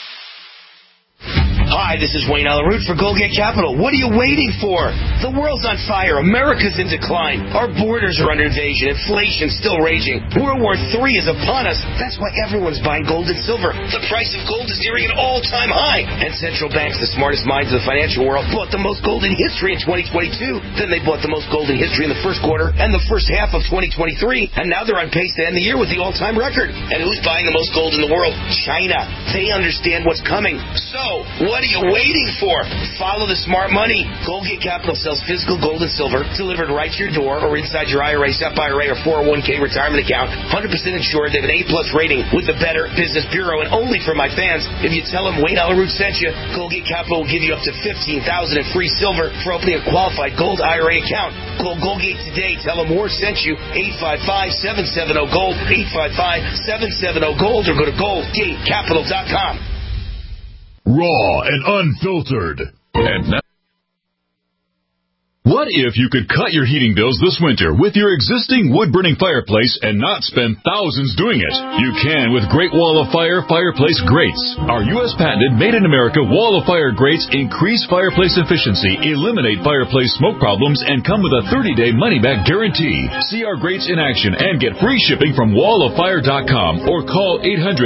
[SPEAKER 5] Hi, this is Wayne Alaroot for Goldgate Capital. What are you waiting for? The world's on fire. America's in decline. Our borders are under invasion. Inflation's still raging. World War III is upon us. That's why everyone's buying gold and silver. The price of gold is nearing an all-time high. And central banks, the smartest minds of the financial world, bought the most gold in history in 2022. Then they bought the most gold in history in the first quarter and the first half of 2023. And now they're on pace to end the year with the all-time record. And who's buying the most gold in the world? China. They understand what's coming. So, what are you waiting for? Follow the smart money. Goldgate Capital sells physical gold and silver delivered right to your door or inside your IRA, SEP IRA, or 401k retirement account. 100% insured. They have an A+ rating with the Better Business Bureau. And only for my fans, if you tell them Wayne Alaroot sent you, Goldgate Capital will give you up to $15,000 in free silver for opening a qualified gold IRA account. Call Goldgate today. Tell them Moore sent you. 855-770-GOLD. 855-770-GOLD, or go to goldgatecapital.com.
[SPEAKER 2] Raw and unfiltered. And now,
[SPEAKER 1] What if you could cut your heating bills this winter with your existing wood-burning fireplace and not spend thousands doing it? You can with Great Wall of Fire fireplace grates. Our U.S. patented made-in-America Wall of Fire grates increase fireplace efficiency, eliminate fireplace smoke problems, and come with a 30-day money-back guarantee. See our grates in action and get free shipping from walloffire.com or call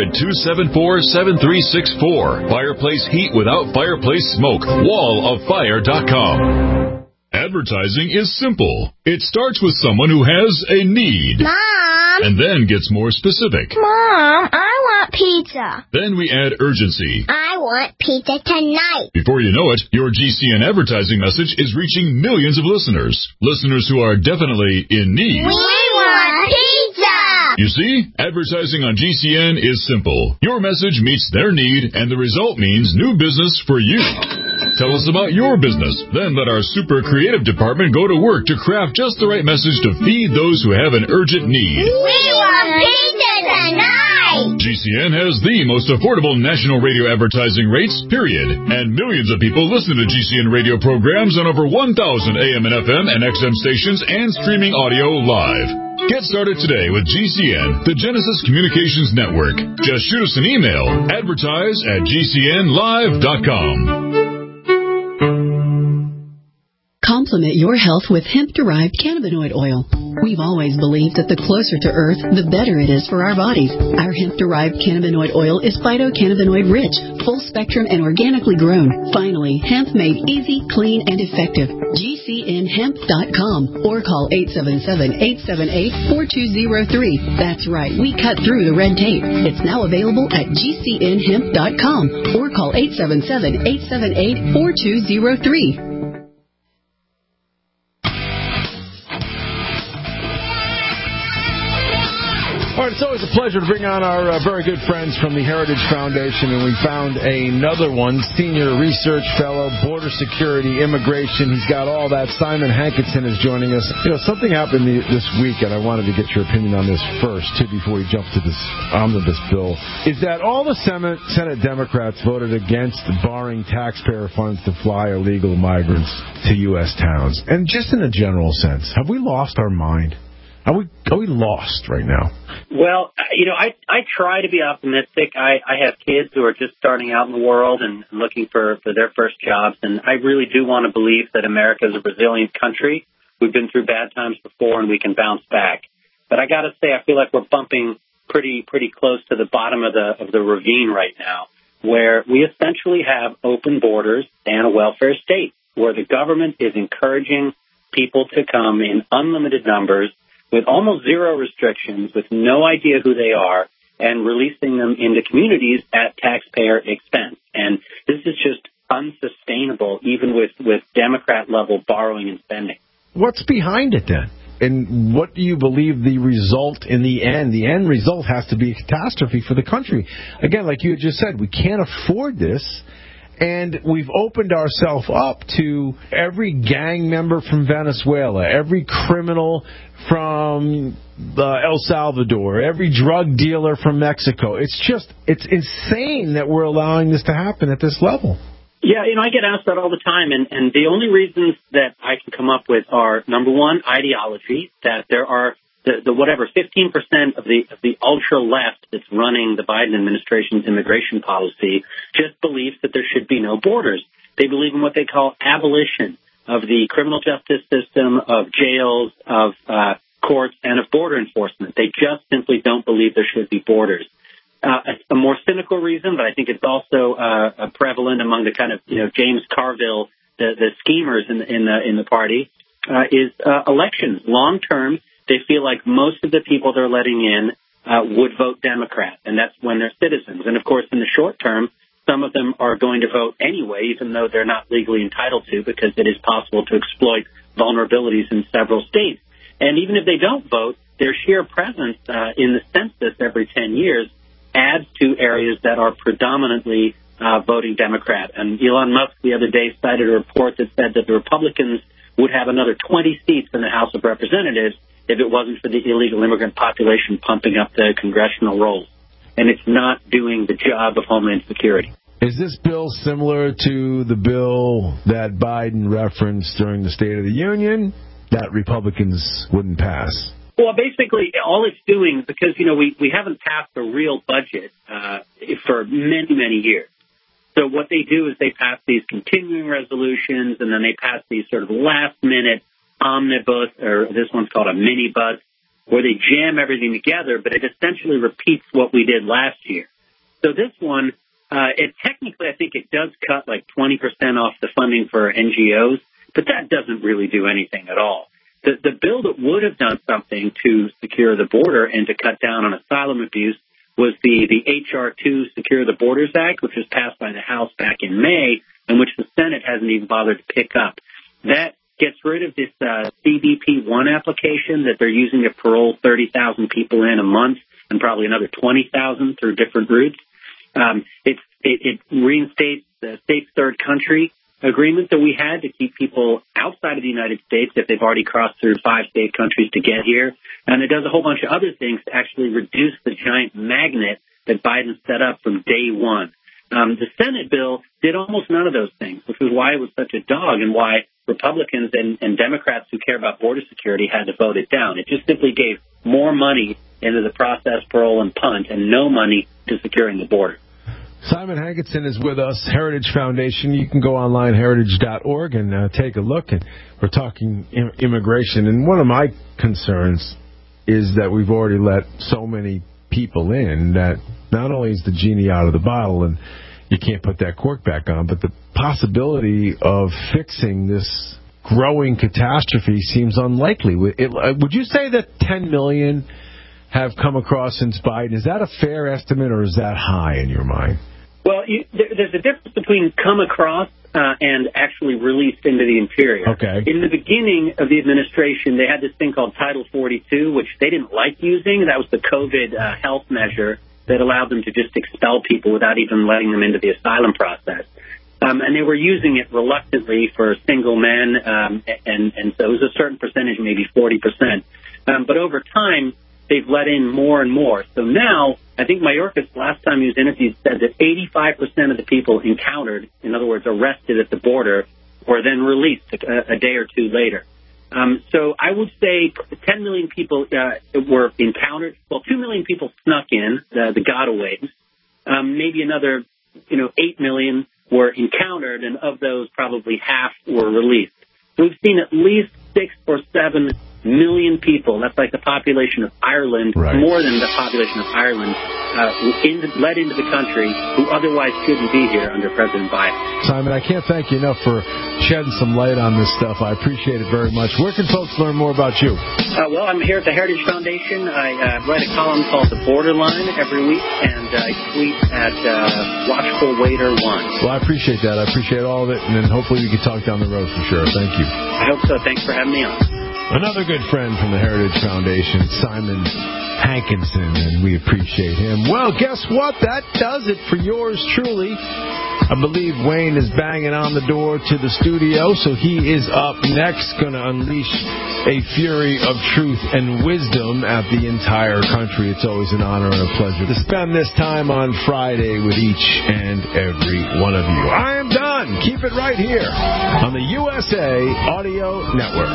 [SPEAKER 1] 800-274-7364. Fireplace heat without fireplace smoke. walloffire.com. Advertising is simple. It starts with someone who has a need.
[SPEAKER 18] Mom!
[SPEAKER 1] And then gets more specific.
[SPEAKER 18] Mom, I want pizza.
[SPEAKER 1] Then we add urgency.
[SPEAKER 18] I want pizza tonight.
[SPEAKER 1] Before you know it, your GCN advertising message is reaching millions of listeners. Listeners who are definitely in need.
[SPEAKER 18] We want pizza!
[SPEAKER 1] You see, advertising on GCN is simple. Your message meets their need, and the result means new business for you. Tell us about your business. Then let our super creative department go to work to craft just the right message to feed those who have an urgent need.
[SPEAKER 18] We want pizza tonight!
[SPEAKER 1] GCN has the most affordable national radio advertising rates, period. And millions of people listen to GCN radio programs on over 1,000 AM and FM and XM stations and streaming audio live. Get started today with GCN, the Genesis Communications Network. Just shoot us an email, advertise@gcnlive.com.
[SPEAKER 19] Complement your health with hemp-derived cannabinoid oil. We've always believed that the closer to Earth, the better it is for our bodies. Our hemp-derived cannabinoid oil is phytocannabinoid-rich, full-spectrum, and organically grown. Finally, hemp made easy, clean, and effective. GCNhemp.com or call 877-878-4203. That's right, we cut through the red tape. It's now available at GCNhemp.com or call 877-878-4203.
[SPEAKER 3] All right, it's always a pleasure to bring on our very good friends from the Heritage Foundation, and we found another one, Senior Research Fellow, Border Security, Immigration. He's got all that. Simon Hankinson is joining us. You know, something happened this week, and I wanted to get your opinion on this first, too, before we jump to this omnibus bill, is that all the Senate Democrats voted against barring taxpayer funds to fly illegal migrants to U.S. towns. And just in a general sense, have we lost our mind? Are we lost right now?
[SPEAKER 20] Well, you know, I try to be optimistic. I have kids who are just starting out in the world and looking for their first jobs, and I really do want to believe that America is a resilient country. We've been through bad times before, and we can bounce back. But I got to say, I feel like we're bumping pretty close to the bottom of the ravine right now, where we essentially have open borders and a welfare state, where the government is encouraging people to come in unlimited numbers with almost zero restrictions, with no idea who they are, and releasing them into communities at taxpayer expense. And this is just unsustainable, even with Democrat-level borrowing and spending.
[SPEAKER 3] What's behind it, then? And what do you believe the result in the end? The end result has to be a catastrophe for the country. Again, like you had just said, we can't afford this. And we've opened ourselves up to every gang member from Venezuela, every criminal from El Salvador, every drug dealer from Mexico. It's insane that we're allowing this to happen at this level.
[SPEAKER 20] Yeah, you know, I get asked that all the time, and the only reasons that I can come up with are, number one, ideology, that there are the whatever 15% of the ultra left that's running the Biden administration's immigration policy just believes that there should be no borders. They believe in what they call abolition of the criminal justice system, of jails, of courts, and of border enforcement. They just simply don't believe there should be borders. A more cynical reason, but I think it's also prevalent among the kind of James Carville, the schemers in the party, is elections. Long term, they feel like most of the people they're letting in would vote Democrat, and that's when they're citizens. And, of course, in the short term, some of them are going to vote anyway, even though they're not legally entitled to, because it is possible to exploit vulnerabilities in several states. And even if they don't vote, their sheer presence in the census every 10 years adds to areas that are predominantly voting Democrat. And Elon Musk the other day cited a report that said that the Republicans would have another 20 seats in the House of Representatives if it wasn't for the illegal immigrant population pumping up the congressional rolls. And it's not doing the job of Homeland Security.
[SPEAKER 3] Is this bill similar to the bill that Biden referenced during the State of the Union that Republicans wouldn't pass?
[SPEAKER 20] Well, basically, all it's doing, because, we haven't passed a real budget for many, many years. So what they do is they pass these continuing resolutions, and then they pass these sort of last-minute omnibus, or this one's called a mini-bus, where they jam everything together, but it essentially repeats what we did last year. So this one, technically, I think it does cut like 20% off the funding for NGOs, but that doesn't really do anything at all. The bill that would have done something to secure the border and to cut down on asylum abuse was the H.R. 2 Secure the Borders Act, which was passed by the House back in May, and which the Senate hasn't even bothered to pick up. That gets rid of this CBP-1 application that they're using to parole 30,000 people in a month and probably another 20,000 through different routes. It reinstates the safe third country agreement that we had to keep people outside of the United States if they've already crossed through 5 state countries to get here. And it does a whole bunch of other things to actually reduce the giant magnet that Biden set up from day one. The Senate bill did almost none of those things, which is why it was such a dog and why Republicans and Democrats who care about border security had to vote it down. It just simply gave more money into the process, parole, and punt, and no money to securing the border.
[SPEAKER 3] Simon Hankinson is with us, Heritage Foundation. You can go online, heritage.org, and take a look. And we're talking immigration. And one of my concerns is that we've already let so many people in that not only is the genie out of the bottle and you can't put that cork back on, but the possibility of fixing this growing catastrophe seems unlikely. Would you say that 10 million have come across since Biden? Is that a fair estimate, or is that high in your mind?
[SPEAKER 20] Well, there's a difference between come across and actually released into the interior.
[SPEAKER 3] Okay.
[SPEAKER 20] In the beginning of the administration, they had this thing called Title 42, which they didn't like using. That was the COVID health measure that allowed them to just expel people without even letting them into the asylum process. And they were using it reluctantly for single men, and so it was a certain percentage, maybe 40%. But over time, they've let in more and more. So now, I think Mayorkas, last time he was interviewed, said that 85% of the people encountered, in other words, arrested at the border, were then released a day or two later. So I would say 10 million people were encountered. Well, 2 million people snuck in, the gotaways. Maybe another, 8 million were encountered, and of those, probably half were released. So we've seen at least 6 or 7 million people, that's like the population of Ireland,
[SPEAKER 3] right,
[SPEAKER 20] more than the population of Ireland, led into the country who otherwise shouldn't be here under President Biden.
[SPEAKER 3] Simon, I can't thank you enough for shedding some light on this stuff. I appreciate it very much. Where can folks learn more about you?
[SPEAKER 20] Well, I'm here at the Heritage Foundation. I write a column called The Borderline every week, and I tweet at Watchful Waiter 1.
[SPEAKER 3] Well, I appreciate that. I appreciate all of it, and then hopefully we can talk down the road for sure. Thank you.
[SPEAKER 20] I hope so. Thanks for having me on.
[SPEAKER 3] Another good friend from the Heritage Foundation, Simon Hankinson, and we appreciate him. Well, guess what? That does it for yours truly. I believe Wayne is banging on the door to the studio, so he is up next, going to unleash a fury of truth and wisdom at the entire country. It's always an honor and a pleasure to spend this time on Friday with each and every one of you. I am done. Keep it right here on the USA Audio Network.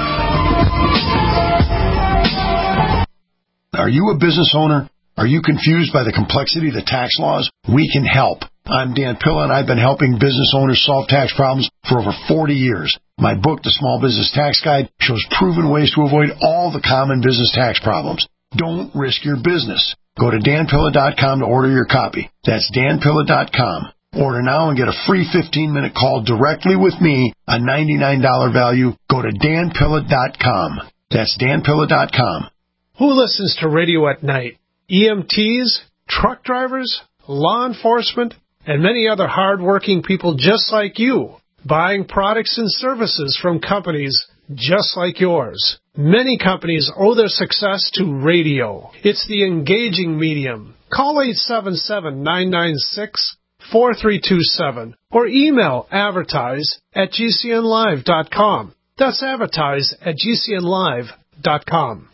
[SPEAKER 7] Are you a business owner? Are you confused by the complexity of the tax laws? We can help. I'm Dan Pilla, and I've been helping business owners solve tax problems for over 40 years. My book, The Small Business Tax Guide, shows proven ways to avoid all the common business tax problems. Don't risk your business. Go to danpilla.com to order your copy. That's danpilla.com. Order now and get a free 15-minute call directly with me, a $99 value. Go to danpilla.com. That's danpilla.com.
[SPEAKER 21] Who listens to radio at night? EMTs, truck drivers, law enforcement, and many other hard-working people just like you, buying products and services from companies just like yours. Many companies owe their success to radio. It's the engaging medium. Call 877-996-4327 or email advertise@gcnlive.com. That's advertise@gcnlive.com.